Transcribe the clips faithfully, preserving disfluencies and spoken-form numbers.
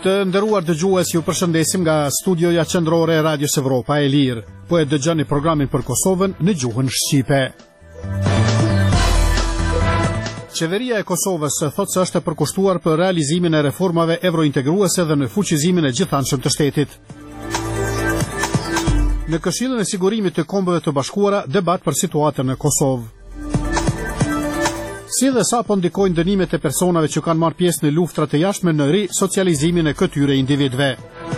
Të nderuar dëgjues, ju përshëndesim nga studioja qendrore e Radios Evropa e Lirë. Po e dëgjoni programin për Kosovën në gjuhën shqipe. Qeveria e Kosovës thotë se është e përkushtuar për realizimin e reformave evrointegruese dhe në fuqizimin e gjithanshëm të shtetit. Në Këshillin e Sigurimit të Kombeve të Bashkuara, debat për situatën në Kosovë. Si dhe sa po ndikojnë dënimet e personave që kanë marrë pjesë në luftrat e jashtme në ri-socializimin e këtyre individëve.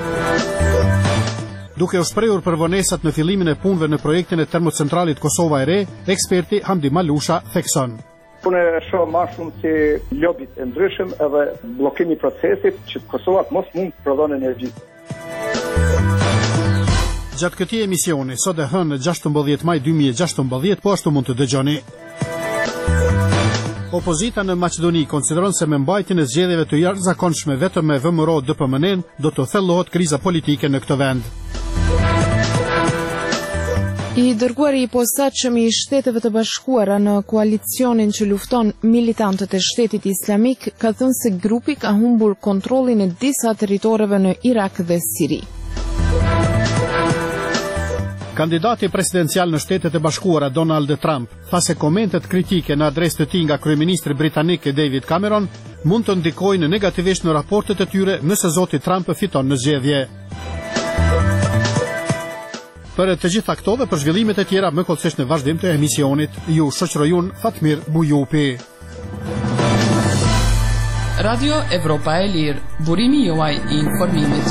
Duke u shprehur për vonesat në fillimin e punëve në projektin e termocentralit Kosova e Re, eksperti Hamdi Malusha thekson. Unë e shoh më shumë si lobit e ndryshëm edhe bllokimi i procesit që Kosova mos mund të prodhon energji. Gjatë këtij emisioni, sot e hënë gjashtëmbëdhjetë maj dy mijë e gjashtëmbëdhjetë, po ashtu mund të dëgjoni. Opozita në Maqedoni konsideron se me mbajtjen e zgjedhjeve të jashtëzakonshme vetëm me V M R O D P M N do të thellohet kriza politike në këtë vend. I dërguari i posaçëm i Shteteve të Bashkuara në koalicionin që lufton militantët e Shtetit Islamik ka thënë se grupi ka humbur kontrollin e disa territoreve në Irak dhe Siri. Kandidati presidencial në Shtetet e Bashkuara Donald Trump tha se komentet kritike në adresë të tij nga kryeministri britanik David Cameron mund të ndikojnë negativisht në raportet e tyre nëse zoti Trump fiton në zgjedhje. Për të gjitha këto dhe për zhvillimet e tjera më kollësisht në vazhdim të emisionit, ju shoqërojun Fatmir Bujupi. Radio Evropa e Lirë, burimi juaj i informimit.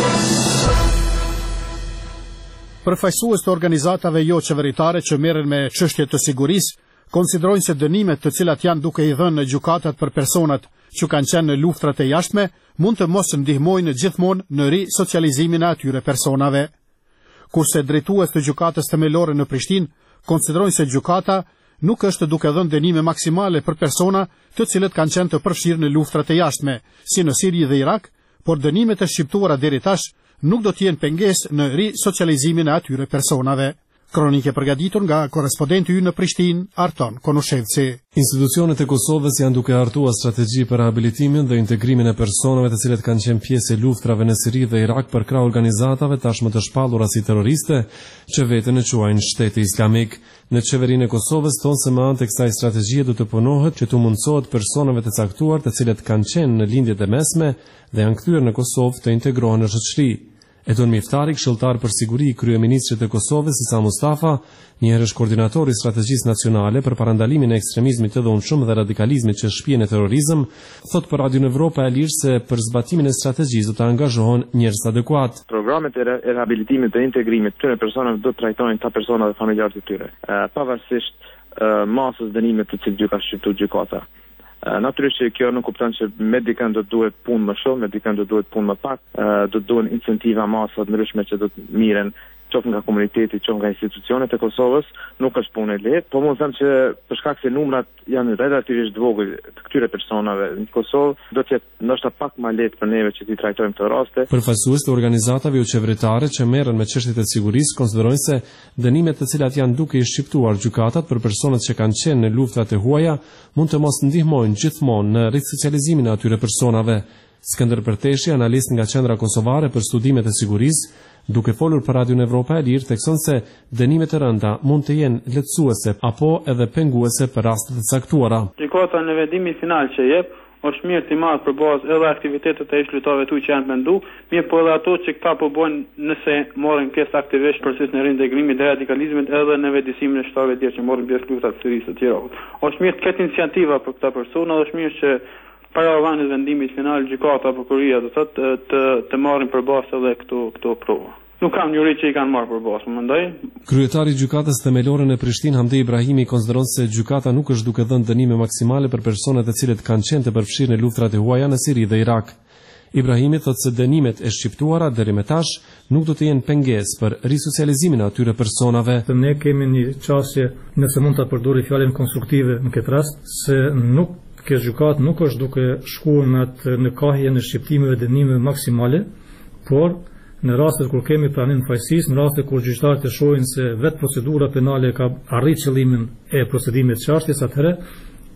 Përfaqësues të organizatave jo qeveritare që merren me çështje të sigurisë, konsiderojnë se dënimet të cilat janë duke i dhënë në gjykatat për personat që kanë qenë në luftrat e jashtme, mund të mos ndihmojnë gjithmonë në ri-socializimin e atyre personave. Kurse drejtues të gjykatës themelore në Prishtinë konsiderojnë se gjykata nuk është duke dhënë dënime maksimale për persona të cilët kanë qenë të përfshirë në luftrat e jashtme, si në Siri dhe Irak, por dënimet e shqiptuara deri tash nuk do të jenë pengesë në ri-socializimin e atyre personave. Kronike përgatitur nga korrespondenti ynë në Prishtinë, Arton Konushevci. Institucionet e Kosovës janë duke hartuar strategji për rehabilitimin dhe integrimin e personave të cilët kanë qenë pjesë e luftrave në Siri dhe Irak për krah organizatave tashmë të shpallura si terroriste që veten e quajnë Shteti Islamik. Në qeverinë e Kosovës thonë se me anë të kësaj strategjie do të punohet që të mundsohet personave të caktuar të cilët kanë qenë në lindjet e mesme dhe janë kthyer në Kosovë të integrohen në shoqëri. Edon Miftari, këshilltar për siguri i kryeministrit të Kosovës Isa Mustafa, një herësh koordinator i strategjisë nacionale për parandalimin e ekstremizmit të dhunshëm dhe radikalizmit që shpihen në terrorizëm, thot për Radio Evropa e Lirë se për zbatimin e strategjisë do të angazhohen njerëz adekuat. Programet e rehabilitimit dhe integrimit të këtyre personave do të trajtojnë ta persona dhe familjarët e tyre, pavarësisht masës dënimit të cilët ka shqiptuar gjykata. Natyrisht që kjo nuk kupton që me dikën do duhet punë më shumë, me dikën do duhet punë më pak, do duhen incentiva masa të ndryshme që do të miren qoftë nga komuniteti, qoftë nga institucionet e Kosovës, nuk është punë e lehtë, po mund të them që për shkak se numrat janë relativisht vogël të këtyre personave në Kosovë, do të jetë ndoshta pak më lehtë për neve që t'i trajtojmë këto raste. Përfaqësues të organizatave jo qeveritare që merren me çështjet e sigurisë konsiderojnë se dënimet të cilat janë duke i shqiptuar gjykatat për personat që kanë qenë në luftrat e huaja mund të mos ndihmojnë gjithmonë në risocializimin e atyre personave. Skënder Përteshi, analist nga Qendra Kosovare për Studimet e Sigurisë, duke folur për Radio Evropa e Lirë, thekson se dënimet e rënda mund të jenë lehtësuese apo edhe penguese për raste të caktuara. Gjykata në vendimin final që jep është mirë të marrë për bazë edhe aktivitetet e ish-lojtarëve tu që janë mendu, mirë po edhe ato që këta po bojnë nëse morën pjesë aktivisht në procesin e reintegrimit dhe radikalizmit edhe në vetëdijsimin e shtetëve tjerë që morën pjesë në luftat e Sirisë të tjera. Është mirë të ketë iniciativa për këta persona, është mirë që para vanit vendimit final gjykata apo kuria do thotë të të marrin përballë edhe këto këto prova. Nuk kam njëri që i kanë marrë përballë, mendoj. Kryetari i gjykatës themelore në Prishtinë, Hamdi Ibrahimi, konsideron se gjykata nuk është duke dhënë dënime maksimale për personat të cilët kanë qenë të përfshirë në luftrat e huaja në Siri dhe Irak. Ibrahimi thotë se dënimet e shqiptuara deri më tash nuk do të jenë pengesë për risocializimin e atyre personave. Ne kemi një çështje, nëse mund ta përdori fjalën konstruktive në këtë rast, se nuk kjo gjykatë nuk është duke shkuar në atë në kahjen e shqiptimeve dënime maksimale, por në rastet kur kemi pranim fajësisë, në rastet kur gjyqtarët e shohin se vetë procedura penale ka arrit qëllimin e procedimit të çështjes, atëherë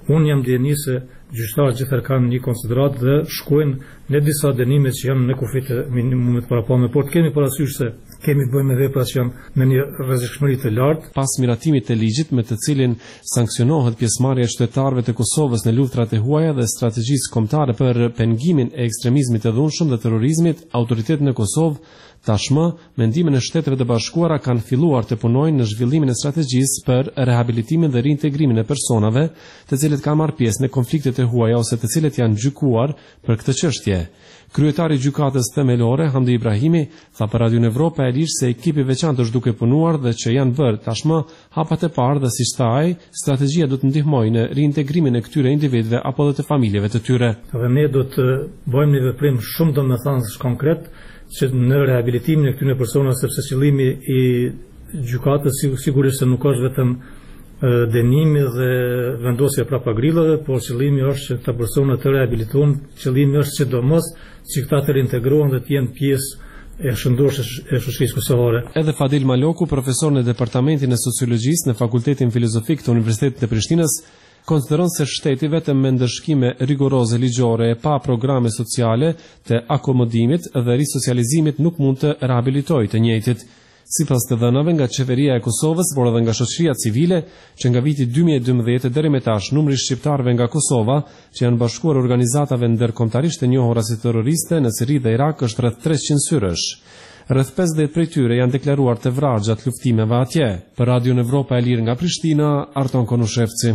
Unë jam djeni se gjyqtarët gjithër kanë një konsiderat dhe shkojnë në disa dënime që janë në kufit e minimumit parapame, por të kemi parasysh se kemi bëjmë vepra që janë në një rrezikshmëri të lartë. Pas miratimit të ligjit me të cilin sankcionohet pjesëmarrja e qytetarëve të Kosovës në luftrat e huaja dhe strategjisë kombëtare për pengimin e ekstremizmit të dhunshëm dhe terrorizmit, autoritetet në Kosovë tashmë, me ndimin e Shteteve të Bashkuara kanë filluar të punojnë në zhvillimin e strategjisë për rehabilitimin dhe reintegrimin e personave të cilët kanë marrë pjesë në konfliktet e huaja ose të cilët janë gjykuar për këtë çështje. Kryetari i gjykatës themelore, Hamdi Ibrahimi, tha për Radio Evropa e Lirë se ekipi veçantë është duke punuar dhe që janë bërë tashmë hapat e parë dhe siç tha ai, strategjia do të ndihmojë në reintegrimin e këtyre individëve apo dhe të familjeve të tyre. Dhe ne do të bëjmë një veprim shumë domethënës konkret që në rehabilitimin e këtyre personave, sepse qëllimi i gjykatës sigurisht se nuk është vetëm dënimi dhe vendosja prapa grillave, por qëllimi është që ta personat të rehabilitohen, qëllimi është sidomos që këta të reintegrohen dhe të jenë pjesë e shëndoshës e shoqërisë kosovare. Edhe Fadil Maloku, profesor në Departamentin e Sociologjisë në Fakultetin Filozofik të Universitetit të Prishtinës, konsideron se shteti vetëm me ndëshkime rigoroze ligjore e pa programe sociale të akomodimit dhe risocializimit nuk mund të rehabilitojë të njëjtit. Sipas të dhënave nga qeveria e Kosovës, por edhe nga shoqëria civile, që nga viti dy mijë e dymbëdhjetë deri më tash numri i shqiptarëve nga Kosova që janë bashkuar organizatave ndërkombëtarisht të njohura si terroriste në Siri dhe Irak është rreth treqind syrësh. Rreth pesëdhjetë prej tyre janë deklaruar të vrarë gjatë luftimeve atje. Për Radio Evropa e Lirë nga Prishtina, Arton Konushevci.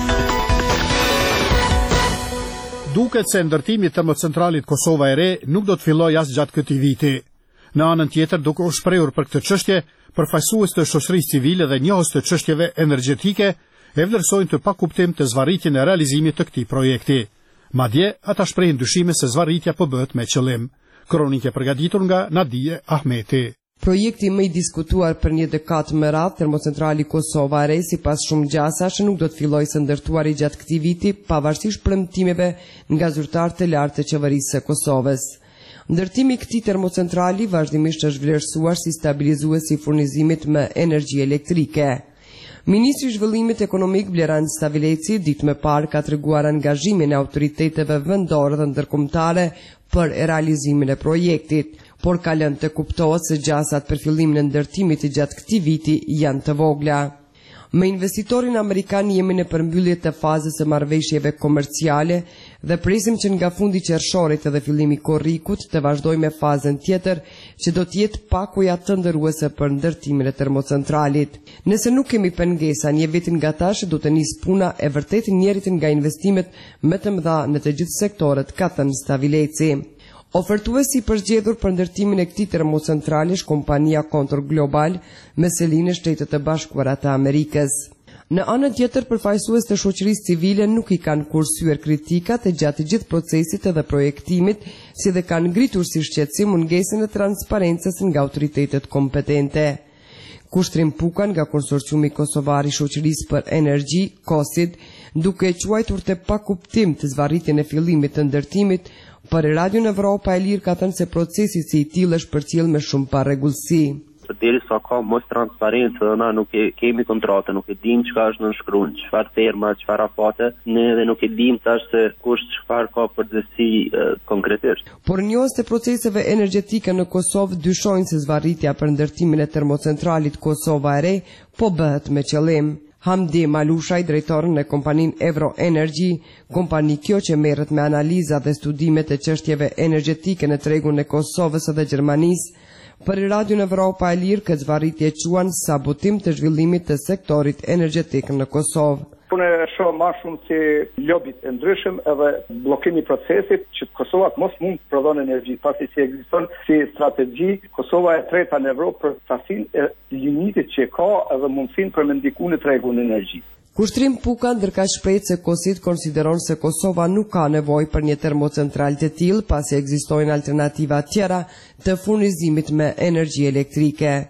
Duket se ndërtimi i termocentralit Kosova e Re nuk do të fillojë as gjatë këtij viti. Në anën tjetër, duke u shprehur për këtë çështje, përfaqësues të shoqërisë civile dhe njohës të çështjeve energjetike e vlerësojnë të pakuptim të zvarritjen e realizimit të këtij projekti. Madje ata shprehin dyshime se zvarritja po bëhet me qëllim. Kronikë e përgatitur nga Nadije Ahmeti. Projekti më i diskutuar për një dekatë më radh, termocentrali Kosova e Re, sipas shumë gjasash, nuk do të fillojë së ndërtuari gjatë këtij viti, pavarësisht premtimeve nga zyrtarë të lartë të qeverisë së Kosovës. Ndërtimi i këtij termocentrali vazhdimisht është vlerësuar si stabilizues i furnizimit me energji elektrike. Ministri i Zhvillimit Ekonomik Blerand Stavileci ditë më parë ka treguar angazhimin e autoriteteve vendore dhe ndërkombëtare për realizimin e projektit, por ka lënë të kuptohet se gjasat për fillimin e ndërtimit të gjatë këtij viti janë të vogla. Me investitorin amerikan jemi në përmbyllje të fazës së marrëveshjeve komerciale dhe presim që nga fundi qershorit edhe fillimi korrikut të vazhdojmë me fazën tjetër që do të jetë pakuja të ndërruese për ndërtimin e termocentralit. Nëse nuk kemi pengesa një vitin nga tash, do të nisë puna e vërtet njërit nga investimet më të mëdha në të gjithë sektorët, ka thënë Stavileci. Ofertuesi i përzgjedhur për ndërtimin e këtij termocentrali është kompania Contour Global me selinë në Shtetet e Bashkuara të Amerikës. Në anën tjetër, përfaqësues të shoqërisë civile nuk i kanë kursyer kritikat e gjatë gjithë procesit edhe projektimit, si dhe kanë ngritur si shqetësim mungesën e transparencës nga autoritetet kompetente. Kushtrim Pukan nga Konsorciumi Kosovar i Shoqërisë për Energji, KOSID, duke e quajtur të pakuptim të zvarritjen e fillimit të ndërtimit, për Radio Evropa e Lirë ka thënë se procesi si i tillë është përcjell me shumë parregullsi. Derisa ka mos transparencë dhe na nuk e kemi kontratë, nuk e dim çka është nënshkruar, çfarë terma, çfarë afate, ne edhe nuk e dim tash se kush çfarë ka përgjegjësi konkretisht. Por njohës të proceseve energjetike në Kosovë dyshojnë se zvarritja për ndërtimin e termocentralit Kosova e Re po bëhet me qëllim. Hamdi Malushaj, drejtori në kompaninë Evro Energy, kompani kjo që merret me analiza dhe studimet e çështjeve energjetike në tregun e Kosovës dhe Gjermanisë, për Radio Evropa e Lirë këtë zvarritje quan sabotim të zhvillimit të sektorit energjetik në Kosovë. Unë e shoh më shumë si lobit e ndryshëm edhe bllokimi i procesit që Kosova mos mund të prodhon energji, pasi si ekziston si strategji Kosova e treta në Evropë për stasinë e limitit që ka edhe mundësinë për me ndikuar në tregun e energjisë. Kushtrim Puka ndërkaq shpreh se KOSID konsideron se Kosova nuk ka nevojë për një termocentral të tillë pasi ekzistojnë alternativa tjera të furnizimit me energji elektrike.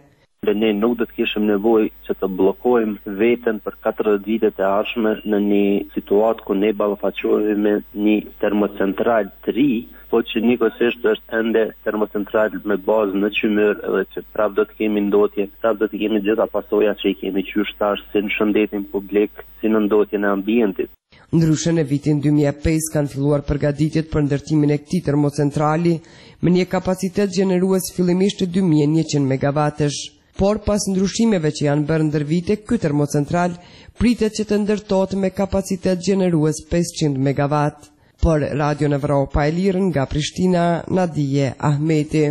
dhe ne nuk do të kishim nevojë që të bllokojmë veten për katërdhjetë vitet e ardhshme në një situatë ku ne ballafaqohemi me një termocentral të ri, po që njëkohësisht është ende termocentral me bazë në qymyr edhe që prap do të kemi ndotje, prap do të kemi gjitha pasojat që i kemi qysh tash si në shëndetin publik, si në ndotjen e ambientit. Ndryshe në vitin dy mijë e pesë kanë filluar përgatitjet për ndërtimin e këtij termocentrali me një kapacitet gjenerues fillimisht të dy mijë e njëqind megawatesh, por pas ndryshimeve që janë bërë ndër vite, ky termocentral pritet që të ndërtohet me kapacitet gjenerues pesëqind megawatt. Për Radio Evropa e Lirë nga Prishtina, Nadije Ahmeti.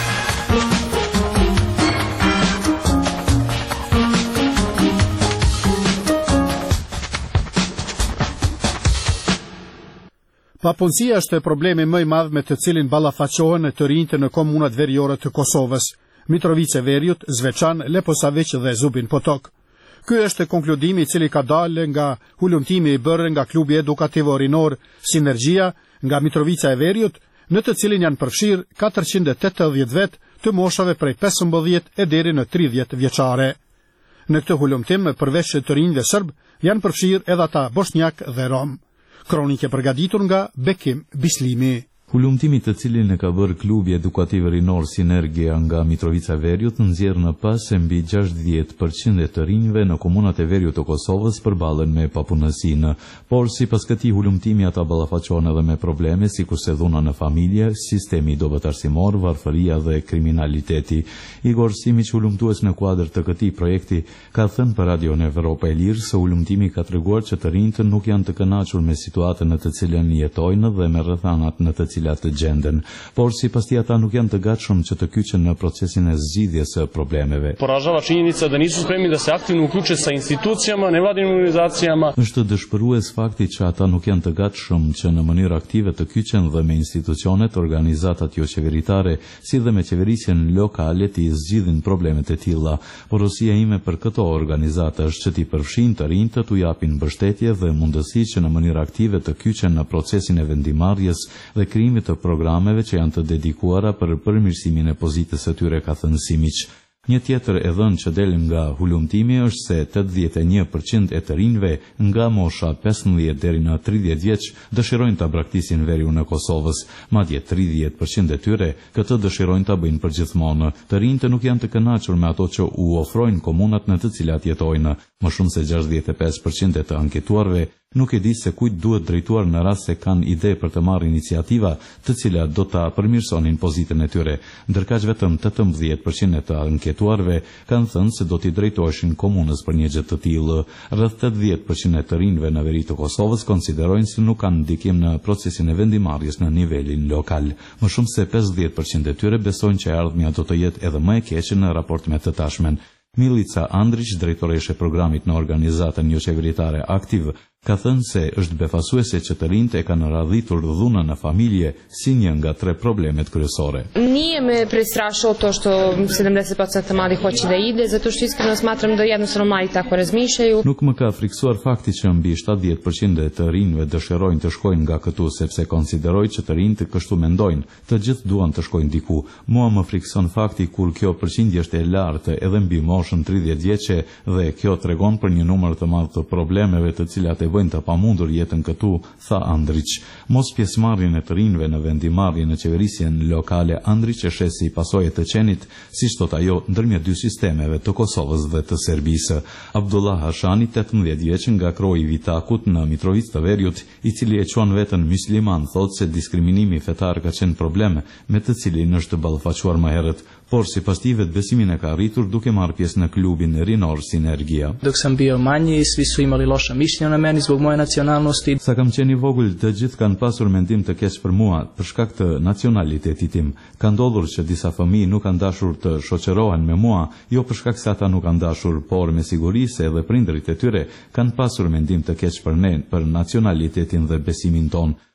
Papunësia është problemi më i madh me të cilin ballafaqohen të rinjtë në komunat veriore të Kosovës, Mitrovica e Veriut, Zveçan, Leposavić dhe Zubin Potok. Ky është konkludimi i cili ka dalë nga hulumtimi i bërë nga klubi edukativ rinor Sinergjia nga Mitrovica e Veriut, në të cilin janë përfshirë katërqind e tetëdhjetë vet të moshave prej pesëmbëdhjetë e deri në tridhjetë vjeçare. Në këtë hulumtim, përveç të rinjve serb, janë përfshirë edhe ata bosnjak dhe rom. Kronike përgatitur nga Bekim Bislimi. Hulumtimi të cilin e ka bërë klubi edukativ rinor Sinergjia nga Mitrovica e Veriut nxjerr në pas se mbi gjashtëdhjetë përqind e të rinjve në komunat e veriut të Kosovës përballen me papunësinë, por sipas këtij hulumtimi ata ballafaqohen edhe me probleme sikurse dhuna në familje, sistemi dobëtarsimor, varfëria dhe kriminaliteti. Igor Simić, hulumtues në kuadër të këtij projekti, ka thënë për Radio Evropa e Lirë se hulumtimi ka treguar që të rinjtë nuk janë të kënaqur me situatën në të cilën jetojnë dhe me rrethanat në të cilat të gjenden, por sipas tij ata nuk janë të gatshëm që të kyçen në procesin e zgjidhjes së problemeve. Porażała czinjenica da nisu spremni da se aktivno uključe sa institucijama, nevladinim organizacijama. Është dëshpërues fakti që ata nuk janë të gatshëm që në mënyrë aktive të kyçen dhe me institucionet, organizatat jo qeveritare, si dhe me qeverisjen lokale të zgjidhin problemet e tilla. Porosia ime për këto organizata është që t'i përfshin të rinjtë, t'u japin mbështetje dhe mundësi që në mënyrë aktive të kyçen në procesin e vendimarrjes dhe të programeve që janë të dedikuara për përmirësimin e pozitës së tyre, ka thënë Simić. Një tjetër e dhënë që del nga hulumtimi është se tetëdhjetë e një përqind e të rinjve nga mosha pesëmbëdhjetë deri në tridhjetë vjeç dëshirojnë ta braktisin veriun në Kosovës, madje tridhjetë përqind e tyre këtë dëshirojnë ta bëjnë përgjithmonë. Të rinjtë nuk janë të kënaqur me ato që u ofrojnë komunat në të cilat jetojnë. Më shumë se gjashtëdhjetë e pesë përqind e të anketuarve nuk e di se kujt duhet drejtuar në rast se kanë ide për të marrë iniciativa të cilat do ta përmirësonin pozitën e tyre, ndërkaq vetëm tetëmbëdhjetë përqind e të anketuarve kanë thënë se do t'i drejtoheshin komunës për një gjë të tillë. Rreth tetëdhjetë përqind e të rinjve në veri të Kosovës konsiderojnë se nuk kanë ndikim në procesin e vendimarrjes në nivelin lokal. Më shumë se pesëdhjetë përqind e tyre besojnë që e ardhmja do të jetë edhe më e keqe në raport me të tashmen. Milica Andrić, drejtoreshe programit në organizatën jo qeveritare Aktiv, ka thënë se është befasuese që të rinjtë e kanë radhitur dhunën në familje si një nga tre problemet kryesore. Nije me prestrašilo to što sedamdeset posto mladih hoće da ide, zato što iskreno smatram da jednostavno mladi tako razmišljaju. Nuk më ka friksuar fakti që mbi shtatëdhjetë përqind e të rinjve dëshirojnë të shkojnë nga këtu sepse konsideroj që të rinjtë kështu mendojnë, të gjithë duan të shkojnë diku. Mua më frikson fakti kur kjo përqindje është e lartë edhe mbi moshën tridhjetë vjeçe dhe kjo tregon për një numër të madh të problemeve të cilat e bëjnë të pamundur jetën këtu, tha Andrić. Mos pjesëmarrjen e të rinjve në vendimarrje në qeverisjen lokale, Andrić e sheh si pasojë të qenit, siç thot ajo, ndërmjet dy sistemeve të Kosovës dhe të Serbisë. Abdullah Hashani, tetëmbëdhjetë vjeç nga kroji i Vitakut në Mitrovicë të Veriut, i cili e quan veten mysliman, thot se diskriminimi fetar ka qenë problem me të cilin është ballafaquar më herët, por sipas tij vetbesimin e ka arritur duke marrë pjesë në klubin rinor Sinergjia. Dok sam bio manji, svi su imali loša mišljenja o meni zbog moje nacionalnosti. Sa kam qenë i vogël, të gjithë kanë pasur mendim të keq për mua për shkak të nacionalitetit tim. Ka ndodhur që disa fëmijë nuk kanë dashur të shoqërohen me mua, jo për shkak se ata nuk kanë dashur, por me siguri se edhe prindërit e tyre kanë pasur mendim të keq për ne, për nacionalitetin dhe besimin ton.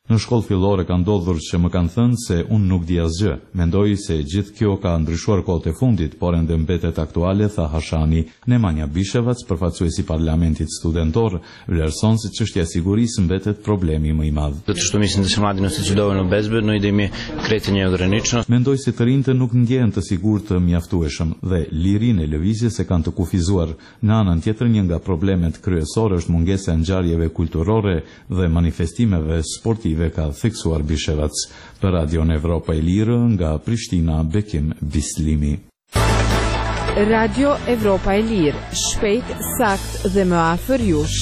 Në shkollë fillore ka ndodhur që më kanë thënë se unë nuk di asgjë. Mendoj se gjithë kjo ka ndryshuar kohët e fundit, por ende mbetet aktuale, tha Hashani. Nemanja Bishevac, përfaqësuesi i Parlamentit Studentor, vlerëson se çështja e sigurisë mbetet problemi më i madh. Zato što mislim da se mladi ne osjećaju dovoljno bezbedno i da im je kretanje ograničeno. Mendoj se të rinjtë nuk ndjehen të sigurt të mjaftueshëm dhe lirinë e lëvizjes e kanë të kufizuar. Në anën tjetër, një nga problemet kryesore është mungesa e ngjarjeve kulturore dhe manifestimeve sportive, ka theksuar Bishevac. Për Radion Evropa e Lirë, nga Prishtina, Bekim Bislimi. Radio Evropa e Lirë, shpejt, sakt dhe më afër jush.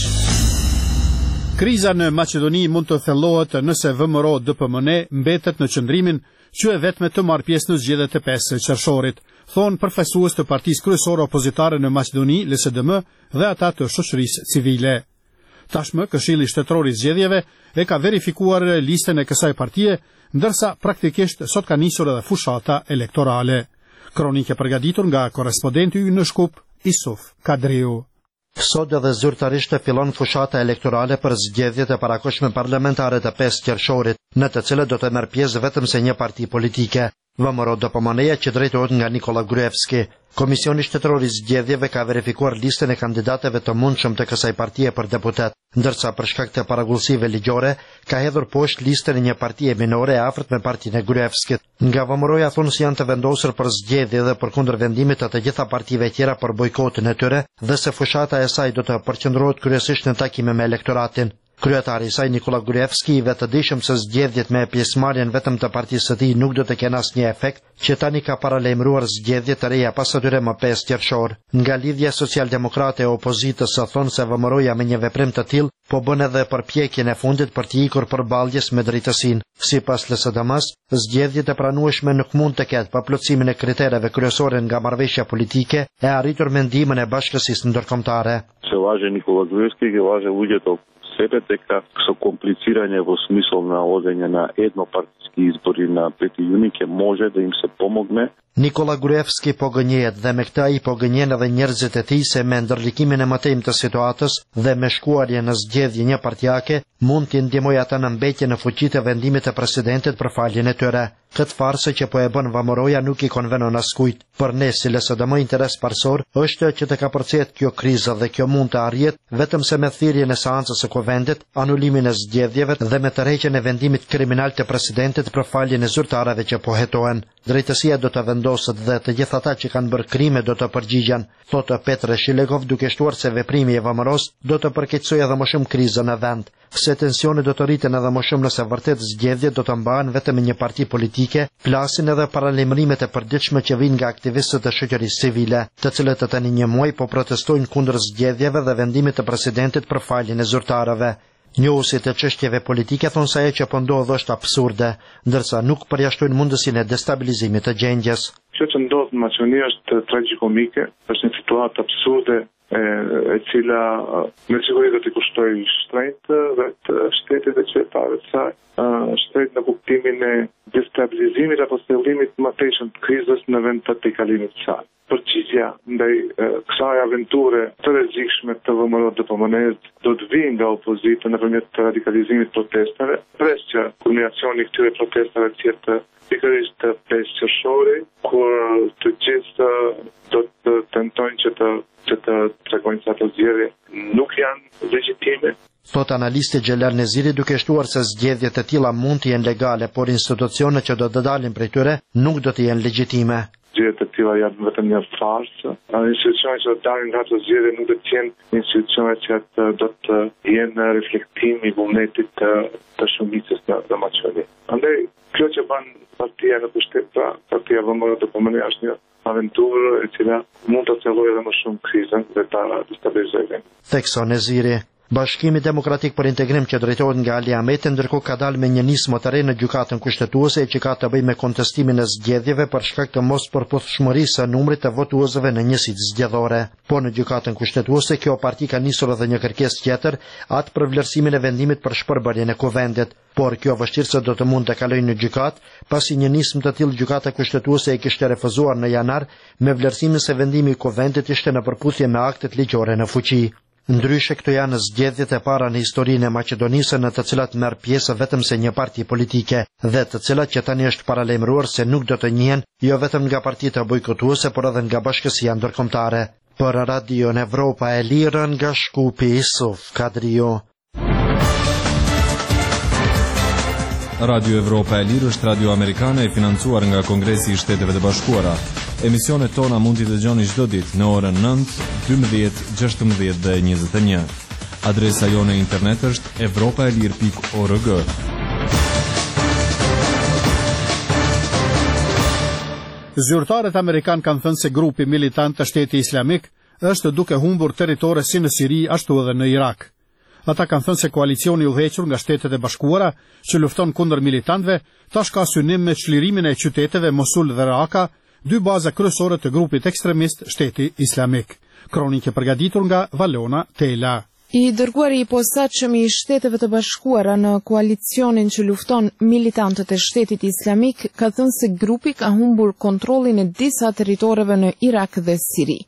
Kriza në Maqedoni mund të thellohet nëse V M R O D P M N mbetet në qëndrimin që e vetme të marrë pjesë në zgjedhjet e pesë qershorit, thonë përfaqësues të partisë kryesore opozitare në Maqedoni, L S D M, dhe ata të shoqërisë civile. Tashmë, Këshilli Shtetëror i Zgjedhjeve e ka verifikuar listën e kësaj partie, ndërsa praktikisht sot ka nisur edhe fushata elektorale. Kronike përgatitur nga korrespondenti ynë në Shkup, Isuf Kadriu. Sot edhe zyrtarisht e fillon fushata elektorale për zgjedhjet e parakohshme parlamentare të pesë qershorit, në të cilët do të merr pjesë vetëm se një parti politike. V M R O D P M N-ja që drejtohet nga Nikola Gruevski. Komisioni Shtetëror i Zgjedhjeve ka verifikuar listën e kandidatëve të mundshëm të kësaj partie për deputet, ndërsa për shkak të paragullësive ligjore ka hedhur poshtë listën e një partie minore e afërt me partinë e Gruevskit. Nga V M R O-ja thonë se janë të vendosur për zgjedhje dhe për kundër vendimit të të gjitha partive tjera për bojkotin e tyre dhe se fushata e saj do të përqendrohet kryesisht në takime me elektoratin. Kryetari i saj Nikola Gruevski i vetëdijshëm se zgjedhjet me pjesëmarrjen vetëm të partisë së tij nuk do të kenë asnjë efekt, që tani ka paralajmëruar zgjedhje të reja pas atyre më pesë qershor. Nga lidhja socialdemokrate e opozitës sa thonë se V M R O-ja me një veprim të tillë po bën edhe përpjekjen e fundit për të ikur përballjes me drejtësinë. Sipas L S D M-s, zgjedhjet e pranueshme nuk mund të ketë paplotësimin e kritereve kryesore nga marrëveshja politike e arritur me ndihmën e bashkësisë ndërkombëtare. Se laže Nikola Gruevski, che laže uvjetov sebe дека со комплицирање во смисол на одење на еднопартиски избори на пети јуни ќе може да им се помогне. Nikola Gruevski po gënjehet dhe me këtë ai po gënjen edhe njerëzit e tij se me ndërlikimin e mëtejmë të situatës dhe me shkuarje në zgjedhje një partijake mund t'i ndihmojë ata në mbetje në fuqi të vendimit të presidentit për faljen e tyre. Këtë farsë që po e bën V M R O-ja nuk i konvenon askujt. Për ne si L S D M interes parsor është që të kapërcet kjo krizë dhe kjo mund të arrihet vetëm se me thirrjen e seancës së kuvendit, anulimin e zgjedhjeve dhe me tërheqjen e vendimit kriminal të presidentit për faljen e zyrtarëve që po hetohen. Drejtësia do të vendoset dhe të gjithë ata që kanë bërë krime do të përgjigjen, thotë Petr Shilegov, duke shtuar se veprimi i V M R O-s do të përkeqësojë edhe më shumë krizën në vend. Se tensioni do të rriten edhe më shumë nëse vërtet zgjedhjet do të mbahen vetëm një parti politike, plasin edhe paralajmërimet e përditshme që vijnë nga aktivistët e shoqërisë civile, të cilët të tani një muaj po protestojnë kundër zgjedhjeve dhe vendimit të presidentit për faljen e zyrtarëve. Njohusit e çështjeve politike thonë se ajo që po ndodh është absurde, ndërsa nuk përjashtojnë mundësinë e destabilizimit të gjendjes. Kjo që ndodh në Maqedoni është tragjikomike, është një situatë absurde e, e cila me siguri do t'i kushtoj shtrenjtë dhe të shtetit dhe qytetarëve të saj, shtrenjtë në kuptimin e destabilizimit apo thellimit të mëtejshëm të krizës në vend të tejkalimit të saj. Përgjigja ndaj kësaj aventure të rrezikshme të V M R O D P M N-s do të vijë nga opozita nëpërmjet të radikalizimit protestave, pres që kulminacioni i këtyre protestave të jetë pikërisht të pesë qershori, kur të gjithë do të tentojnë që të që të tregojnë se ato zgjedhje nuk janë legjitime. Thot analisti Xhelar Neziri, duke shtuar se zgjedhjet e tilla mund të jenë legale, por institucionet që do të dalin prej tyre nuk do të jenë legjitime. Zgjedhjet e tilla janë vetëm një farsë. Institucionet që do të dalin nga ato zgjedhje nuk do të jenë institucione që do të jenë reflektim i vullnetit të, të shumicës në, në Maqedoni. Andaj kjo që bën partia në pushtet, pra partia V M R O D P M N është një aventurë e cila mund të thellojë edhe më shumë krizën dhe ta destabilizojë. Thekson Neziri. Bashkimi Demokratik për Integrim që drejtohet nga Ali Ahmeti ndërkohë ka dalë me një nismë të re në gjykatën kushtetuese që ka të bëjë me kontestimin e zgjedhjeve për shkak të mos përputhshmërisë së numrit të votuesve në njësitë zgjedhore. Po në gjykatën kushtetuese kjo parti ka nisur edhe një kërkesë tjetër, atë për vlerësimin e vendimit për shpërbërjen e kuvendit, por kjo vështirësi do të mund të kalojë në gjykat, pasi një nismë të tillë gjykata kushtetuese e kishte refuzuar në janar me vlerësimin se vendimi i kuvendit ishte në përputhje me aktet ligjore në fuqi. Ndryshe këto janë zgjedhjet e para në historinë e Maqedonisë në të cilat merr pjesë vetëm se një parti politike dhe të cilat që tani është paralajmëruar se nuk do të njihen jo vetëm nga partitë bojkotuese por edhe nga bashkësia ndërkombëtare. Për Radio Evropa e Lirë nga Shkupi Isuf Kadrio. Radio Evropa e Lirë është radio amerikane e financuar nga Kongresi i Shteteve të Bashkuara. Emisionet tona mund t'i dëgjoni çdo ditë në orën nëntë, dymbëdhjetë, gjashtëmbëdhjetë dhe njëzet e një. Adresa jone e internet është evropaelir pikë org. Zyrtarët amerikan kanë thënë se grupi militant të Shteti Islamik është duke humbur territore si në Siri ashtu edhe në Irak. Ata kanë thënë se koalicioni i udhëhequr nga Shtetet e Bashkuara që lufton kundër militantëve tash ka synim me çlirimin e qyteteve Mosul dhe Raqqa, dy baza kryesore të grupit ekstremist Shteti Islamik. Kronikë përgatitur nga Valona Tela. I dërguari i posaçëm i Shteteve të Bashkuara në koalicionin që lufton militantët e Shtetit Islamik ka thënë se grupi ka humbur kontrollin e disa territoreve në Irak dhe Siri.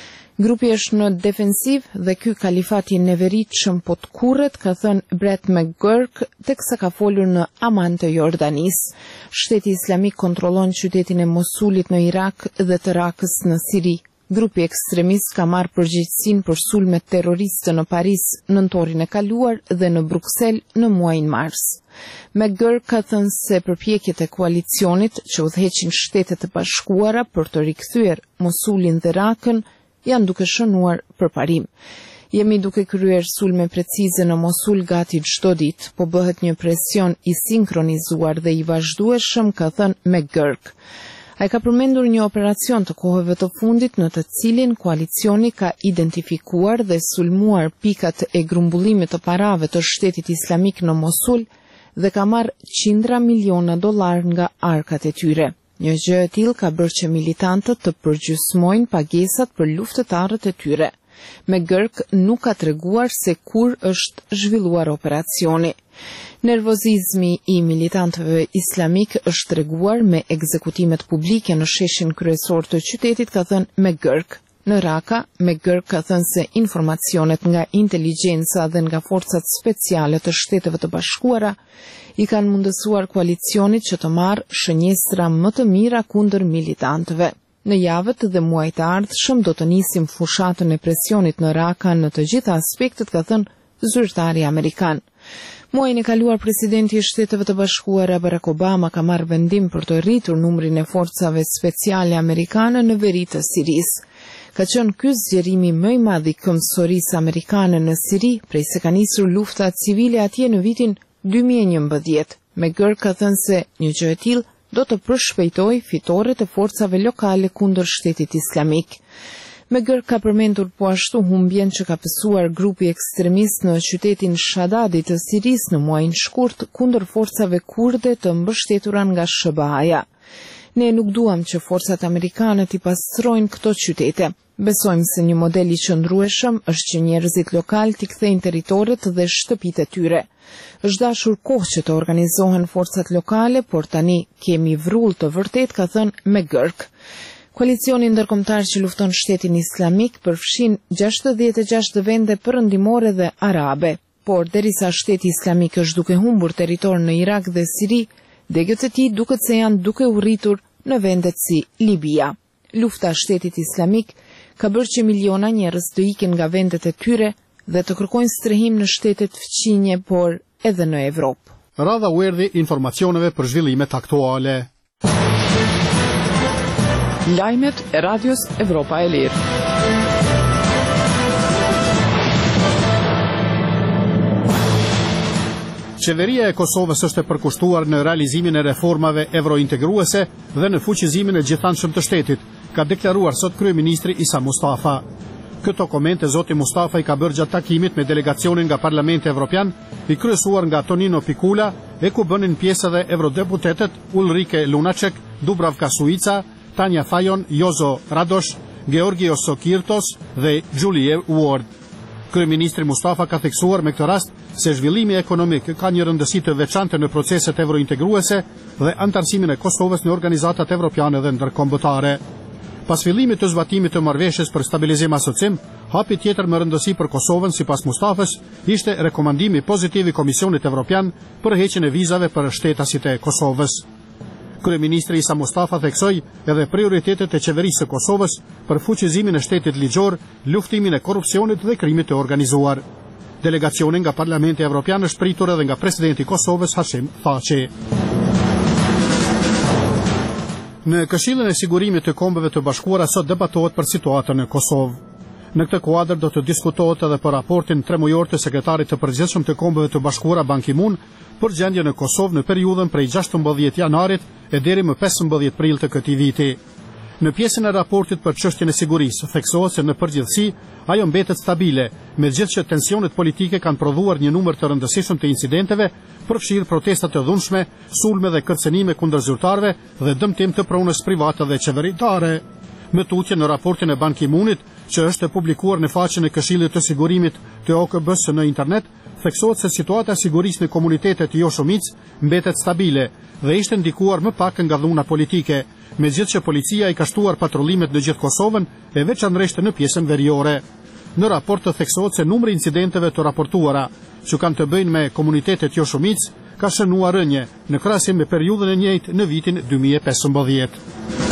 Grupi është në defensiv dhe ky kalifati i neveritshëm po të kurret, ka thënë Brett McGurk, teksa ka folur në Aman të Jordanisë. Shteti Islamik kontrollon qytetin e Mosulit në Irak dhe të Rakës në Siri. Grupi ekstremist ka marrë përgjegjësinë për sulmet terroriste në Paris nëntorin e kaluar dhe në Bruksel në muajin mars. McGurk ka thënë se përpjekjet e koalicionit që udhëheqin Shtetet e Bashkuara për të rikthyer Mosulin dhe Rakën janë duke shënuar për parim. Jemi duke kryer sulme precize në Mosul gati çdo ditë, po bëhet një presion i sinkronizuar dhe i vazhdueshëm, ka thënë McGurk. Ai ka përmendur një operacion të kohëve të fundit në të cilin koalicioni ka identifikuar dhe sulmuar pikat e grumbullimit të parave të Shtetit Islamik në Mosul dhe ka marrë qindra miliona dollar nga arkat e tyre. Një gjë e tillë ka bërë që militantët të përgjysmojnë pagesat për luftëtarët e tyre. McGurk nuk ka treguar se kur është zhvilluar operacioni. Nervozizmi i militantëve islamik është treguar me ekzekutimet publike në sheshin kryesor të qytetit, ka thënë McGurk. Në Raqqa, McGurk ka thënë se informacionet nga inteligjenca dhe nga forcat speciale të Shteteve të Bashkuara i kanë mundësuar koalicionit që të marrë shënjestra më të mira kundër militantëve. Në javët dhe muajt e ardhshëm do të nisim fushatën e presionit në Raqqa në të gjitha aspektet, ka thënë zyrtari amerikan. Muajin e kaluar presidenti i Shteteve të Bashkuara Barack Obama ka marrë vendim për të rritur numrin e forcave speciale amerikane në veri të Sirisë. Ka qenë ky zgjerimi më i madh i këmbësorisë amerikane në Siri prej se ka nisur lufta civile atje në vitin dy mijë e njëmbëdhjetë. McGurk ka thënë se një gjë e tillë do të përshpejtoj fitoret e forcave lokale kundër Shtetit Islamik. McGurk ka përmendur po ashtu humbjen që ka pësuar grupi ekstremist në qytetin Shadadi të Sirisë në muajin shkurt kundër forcave kurde të mbështetura nga S B A-ja. Ne nuk duam që forcat amerikane t'i pastrojnë këto qytete. Besojmë se një model i qëndrueshëm është që njerëzit lokal t'i kthejnë territoret dhe shtëpitë e tyre. Është dashur kohë që të organizohen forcat lokale, por tani kemi vrull të vërtet, ka thënë McGurk. Koalicioni ndërkombëtar që lufton Shtetin Islamik përfshin gjashtëdhjetë e gjashtë vende perëndimore dhe arabe, por derisa Shteti Islamik është duke humbur territor në Irak dhe Siri, degët e tij duket se janë duke u rritur në vendet si Libia. Lufta Shtetit Islamik ka bërë që miliona njerëz të ikin nga vendet e tyre dhe të kërkojnë strehim në shtetet fqinje, por edhe në Evropë. Radha u erdhi informacioneve për zhvillimet aktuale. Lajmet e Radios Evropa e Lirë. Qeveria e Kosovës është e përkushtuar në realizimin e reformave evrointegruese dhe në fuqizimin e gjithanshëm të shtetit, ka deklaruar sot kryeministri Isa Mustafa. Këto komente zoti Mustafa i ka bërë gjatë takimit me delegacionin nga Parlamenti Evropian, i kryesuar nga Tonino Pikula, e ku bënin pjesë edhe eurodeputetet Ulrike Lunacek, Dubravka Suica, Tanja Fajon, Jozo Radosh, Georgios Sokirtos dhe Julie Ward. Kryeministri Mustafa ka theksuar me këtë rast se zhvillimi ekonomik ka një rëndësi të veçantë në proceset evrointegruese dhe antarësimin e Kosovës në organizatat evropiane dhe ndërkombëtare. Pas fillimit të zbatimit të marrëveshjes për stabilizim asocim, Hapi tjetër më rëndësi për Kosovën sipas Mustafës ishte rekomandimi pozitiv i Komisionit Evropian për heqjen e vizave për shtetasit e Kosovës. Kryeministri Isa Mustafa theksoi edhe prioritetet e qeverisë së Kosovës për fuqizimin e shtetit ligjor, luftimin e korrupsionit dhe krimit të organizuar. Delegacioni nga Parlamenti Evropian është pritur edhe nga presidenti i Kosovës Hashim Thaçi. Në Këshillin e Sigurimit të Kombeve të Bashkuara sot debatohet për situatën në Kosovë. Në këtë kuadër do të diskutohet edhe për raportin tremujor të sekretarit të përgjithshëm të Kombeve të Bashkuara Ban Ki-moon për gjendjen në Kosovë në periudhën prej gjashtëmbëdhjetë janarit e deri më pesëmbëdhjetë prill të këtij viti. Në pjesën e raportit për çështjen e sigurisë theksohet se në përgjithësi ajo mbetet stabile, megjithëse që tensionet politike kanë prodhuar një numër të rëndësishëm të incidenteve, përfshirë protesta të dhunshme, sulme dhe kërcënime kundër zyrtarëve dhe dëmtim të pronës private dhe qeveritare. Me tutje në raportin e Ban Ki-moonit, që është publikuar në faqen e Këshillit të Sigurimit të O K B-s në internet, theksohet se situata e sigurisë në komunitetet jo shumic mbetet stabile dhe ishte ndikuar më pak nga dhuna politike, megjithëse që policia i ka shtuar patrullimet në gjithë Kosovën e veçanërisht në pjesën veriore. Në raport të theksohet se numri incidenteve të raportuara që kanë të bëjnë me komunitetet jo shumic ka shënuar rënje në krahasim me periudhën e njëjtë në vitin dy mijë e pesëmbëdhjetë.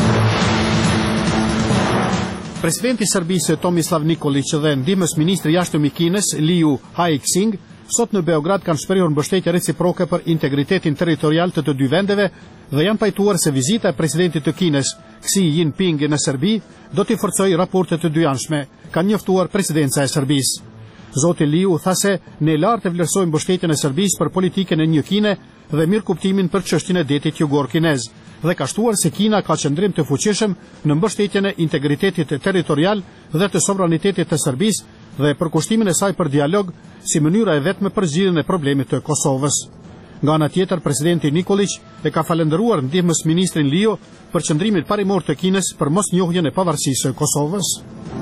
Presidenti i Serbisë Tomislav Nikolić dhe ndihmës ministri i jashtëm i Kinës Liu Haixing sot në Beograd kanë shprehur mbështetje reciproke për integritetin territorial të të dy vendeve dhe janë pajtuar se vizita e presidentit të Kinës Xi Jinping në Serbi do t'i forcojë raportet të dyjanshme, ka njoftuar presidenca e Serbisë. Zoti Liu tha se ne lartë vlerësojmë mbështetjen e Serbisë për politikën e një Kine dhe mirëkuptimin për çështjen e detit jugor kinez dhe ka shtuar se Kina ka qëndrim të fuqishëm në mbështetjen e integritetit territorial dhe të sovranitetit të Serbisë dhe për kushtimin e saj për dialog si mënyra e vetme për zgjidhjen e problemit të Kosovës. Nga ana tjetër, presidenti Nikolić e ka falendëruar ndihmës ministrin Liu për qëndrimin parimor të Kinës për mosnjohjen e pavarësisë së Kosovës.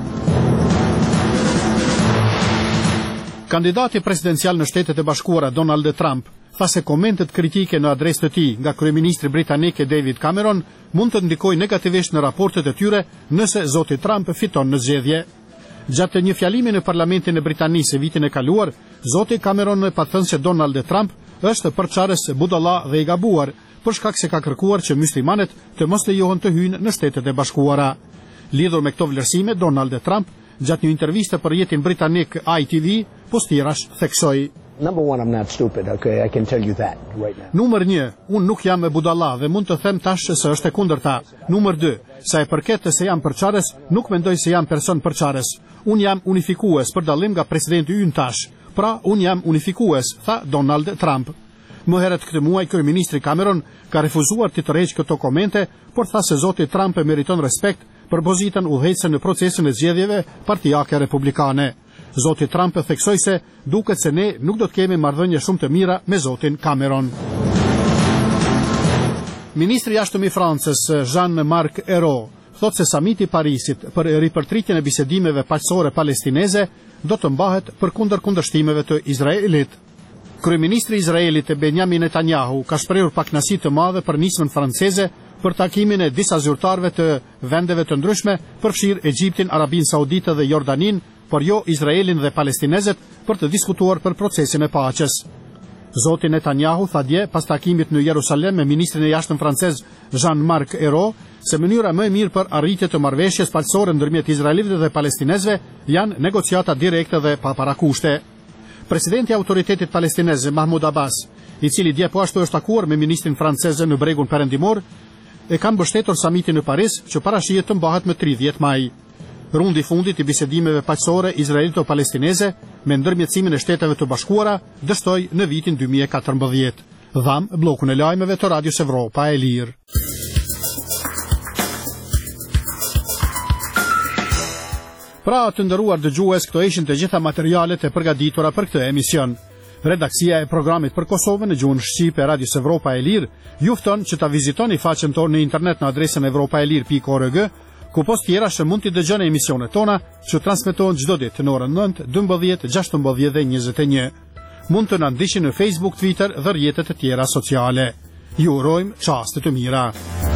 Kandidati presidencial në Shtetet e Bashkuara Donald Trump tha se komentet kritike në adresë të tij nga kryeministri britanik David Cameron mund të ndikojë negativisht në raportet e tyre nëse zoti Trump fiton në zgjedhje. Gjatë një fjalimi në Parlamentin e Britanisë vitin e kaluar, zoti Cameron pa thënë se Donald Trump është përçarës budalla dhe i gabuar, për shkak se ka kërkuar që muslimanët të mos lejohen të hyjnë në Shtetet e Bashkuara. Lidhur me këto vlerësime, Donald Trump gjatë një interviste për rrjetin britanik I T V, postirash theksoi: Number one, I'm not stupid, okay, I can tell you that right now. Numër një, unë nuk jam e budalla dhe mund të them tash se është e kundërta. Numër dy, sa e përket të se jam përçarës, nuk mendoj se jam person përçarës. Unë jam unifikues për dallim nga presidenti ynë tash. Pra, unë jam unifikues, tha Donald Trump. Më herët këtë muaj, kryeministri Cameron ka refuzuar të tërheqë këto komente, por tha se zoti Trump e meriton respekt për pozitën udhëheqëse në procesin e zgjedhjeve partijake republikane. Zoti Trump e theksoi se duket se ne nuk do të kemi marrëdhënie shumë të mira me zotin Cameron. Ministri i jashtëm i Francës Jean-Marc Ayrault thotë se samiti i Parisit për ripërtritjen e bisedimeve paqësore palestineze do të mbahet përkundër kundërshtimeve të Izraelit. Kryeministri i Izraelit Benjamin Netanyahu ka shprehur pakënaqësi të madhe për nismën franceze për takimin e disa zyrtarëve të vendeve të ndryshme, përfshirë Egjiptin, Arabinë Saudite dhe Jordanin, por jo Izraelin dhe palestinezët, për të diskutuar për procesin e paqes. Zoti Netanyahu tha dje pas takimit në Jerusalem me ministrin e jashtëm francez Jean-Marc Ayrault se mënyra më e mirë për arritje të marrëveshjes paqësore ndërmjet izraelive dhe palestinezëve janë negociata direkte dhe pa parakushte. Presidenti i Autoritetit Palestinez Mahmoud Abbas, i cili dje po ashtu është takuar me ministrin francez në Bregun Perëndimor, e kanë mbështetur samitin në Paris që parashihet të mbahet më tridhjetë maj. Rundi fundit i bisedimeve paqësore izraelito-palestineze me ndërmjetësimin e Shteteve të Bashkuara dështoi në vitin dy mijë e katërmbëdhjetë. Dham bllokun e lajmeve të Radios Evropa e Lirë. Pra të nderuar dëgjues, këto ishin të gjitha materialet e përgatitura për këtë emision. Redaksia e programit për Kosovën në gjuhën shqipe e Radios Evropa e Lirë ju fton që ta vizitoni faqen tonë në internet në adresën evropaelir pikë org, ku post tjera që mund t'i dëgjoni emisionet tona që transmetohen çdo ditë në orën nëntë, dymbëdhjetë, gjashtëmbëdhjetë dhe njëzet e një. Mund të na ndiqni në Facebook, Twitter dhe rrjetet e tjera sociale. Ju urojmë çaste të mira.